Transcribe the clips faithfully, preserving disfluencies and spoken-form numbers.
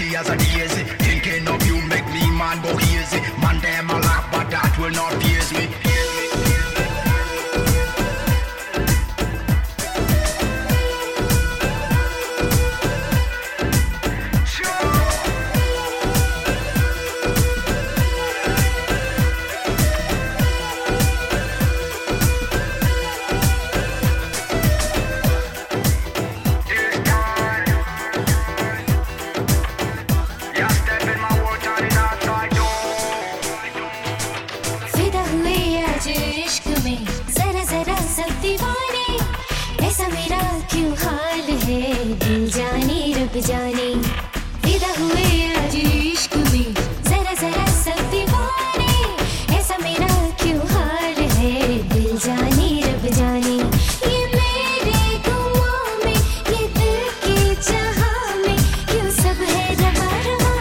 happy as a daisy. Thinking of you make me man go easy. Man them a laugh but that will not pierce me. जाने फिदा हुए आज इश्क में जरा जरा सब दीवाने ऐसा मेरा क्यों हाल है दिल जाने रब जाने ये मेरे गुमों में ये दिल की जहां में क्यों सब है रवा रवा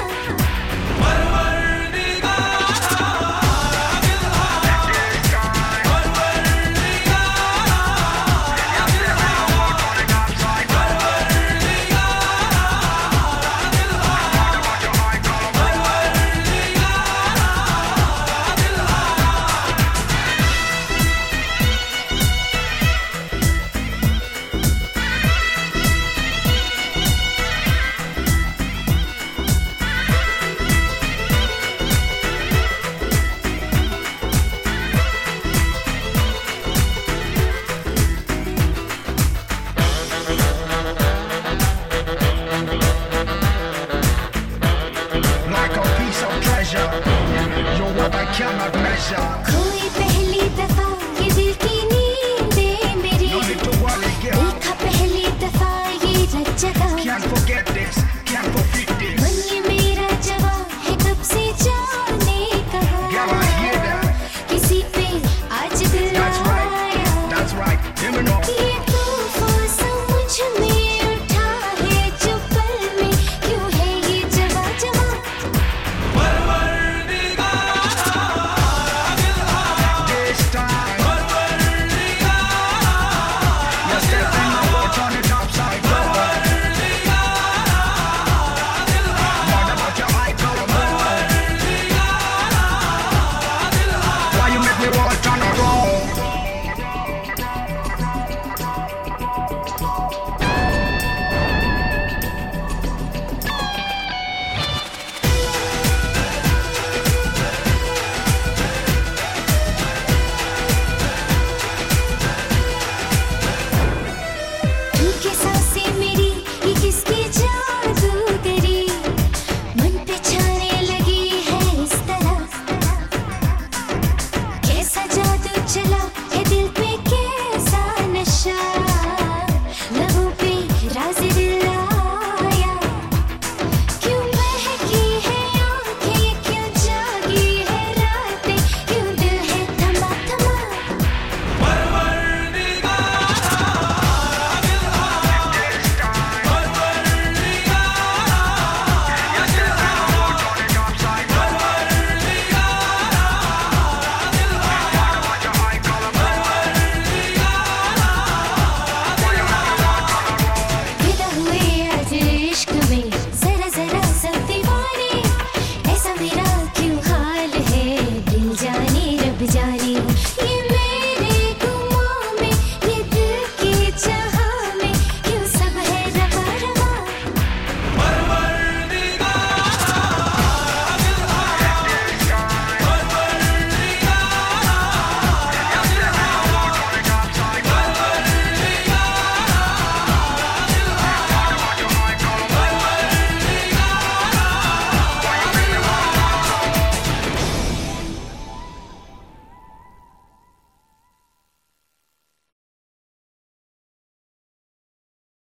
cannot measure.